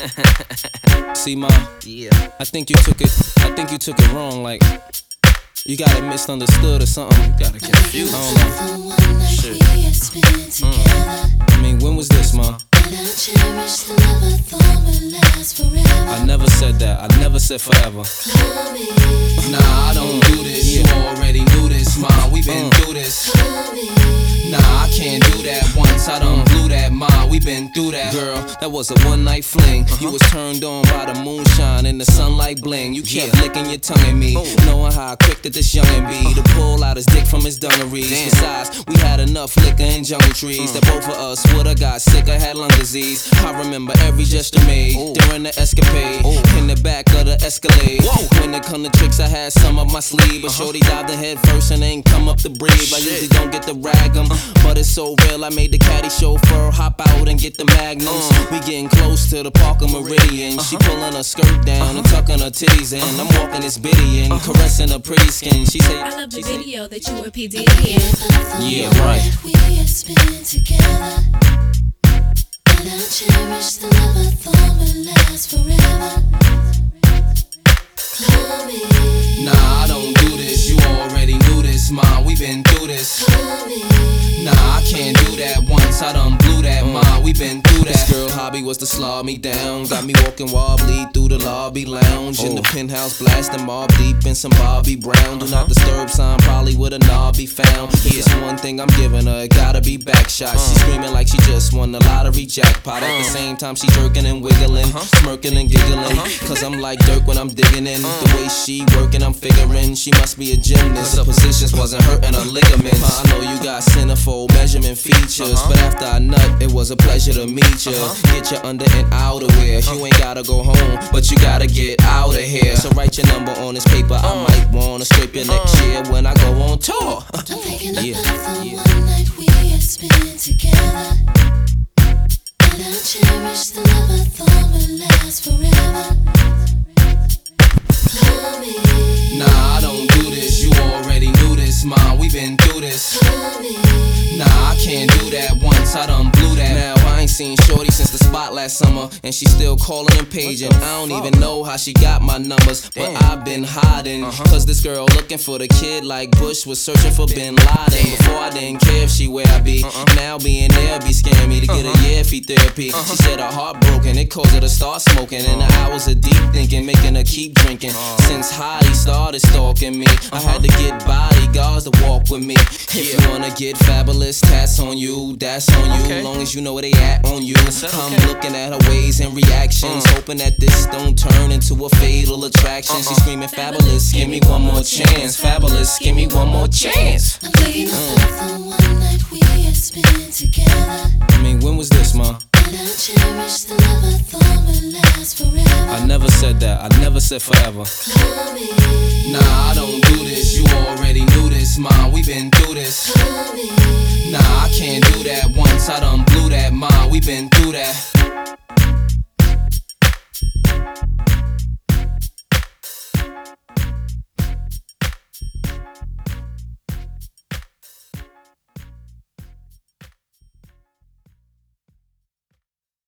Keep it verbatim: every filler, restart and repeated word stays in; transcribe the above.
See, ma, yeah. I think you took it. I think you took it wrong. Like you got it misunderstood or something. You got it confused. I don't know. Shit. Mm. I mean, when was this, ma? I never said that. I never said forever. Nah, I don't do this. You already knew this, ma. We been through this. Nah, I can't do that once. I done blew that, ma. We been through that. Girl, that was a one night fling. Uh-huh. You was turned on by the moonshine and the sunlight bling. You kept yeah. licking your tongue at me, oh. knowing how quick that this youngin' be to pull out his dick from his dungarees. Damn. Besides, we had enough liquor and jungle trees uh. that both of us would've got sick or had lung disease. I remember every gesture made oh. during the escapade oh. in the back of the Escalade. Whoa. When it come to tricks, I had some up my sleeve, but uh-huh. shorty dived the head first and ain't come up to breathe. I usually don't get to rag 'em, but it's so real. I made the caddy chauffeur hop out and get the Magnums. Uh. We getting close to the Parker Meridian. Uh-huh. She pulling her skirt down uh-huh. and tucking her titties in. Uh-huh. I'm walking this bitty in, uh-huh. caressing her pretty skin. She say, I love the video say, that you were P. Diddy in. Yeah, right. We have spent together, and I cherish the love I thought would last forever. Call me. Nah, I don't do this. You already knew this, ma. We been through this. Call me. Nah, I can't do that once. I done blew that, ma. We been through that. This girl hobby was to slow me down. Got me walking wobbly through the lobby lounge. Oh. In the penthouse blasting Mob Deep and some Bobby Brown. Do not disturb sign, probably with a knob be found. Yeah. It's one thing I'm giving her, it gotta be back shot. Uh. She screaming like she just won the lottery jackpot. uh. At the same time she jerking and wiggling, uh-huh. smirking and giggling, uh-huh. Cause I'm like Dirk when I'm digging in. uh. The way she working, I'm figuring she must be a gymnast. The positions wasn't hurting her ligaments. I know you got centerfold measurement features, uh-huh. but after I nut, it was a pleasure to meet you. Uh-huh. Get your under and outerwear. Uh-huh. You ain't gotta go home, but you gotta get out of here. So write your number on this paper. I might wanna scrape your next year when I go on tour. I'm thinking yeah. about the yeah. one night we had spent together, and I cherish the love I thought would last forever. Call me. Nah, I don't do this. You already knew this, ma. We been through this. Call me. Nah, I can't do that once. I done blew that. Now I ain't seen shorty since the spot last summer, and she still calling and paging. I don't even know how she got my numbers, but Damn. I've been hiding. uh-huh. Cause this girl looking for the kid like Bush was searching for Bin Laden. Damn. Before I didn't care if she where I be. uh-uh. Now being there be scaring me to get uh-huh. a year fee therapy. uh-huh. She said her heart broken, it caused her to start smoking, and the hours of deep thinking making her keep drinking. uh-huh. Since Heidi started stalking me, uh-huh. I had to get bodyguards to walk with me. If yeah. you wanna get fabulous, tats on you, that's on you. Okay. Long as you know where they at on you. I'm okay. looking at her ways and reactions, uh. hoping that this don't turn into a fatal attraction. uh-uh. She's screaming fabulous, give me one more chance. Fabulous, give me one more chance. I'm thinking about the one night we had spent together. I mean, when was this, ma? And I cherish the love I thought would last forever. I never said that. I never said forever. Call me. Nah, I don't do this. You already knew this, ma. We been through this. Call me. Nah, I can't do that once. I done blew that, ma. We been through that.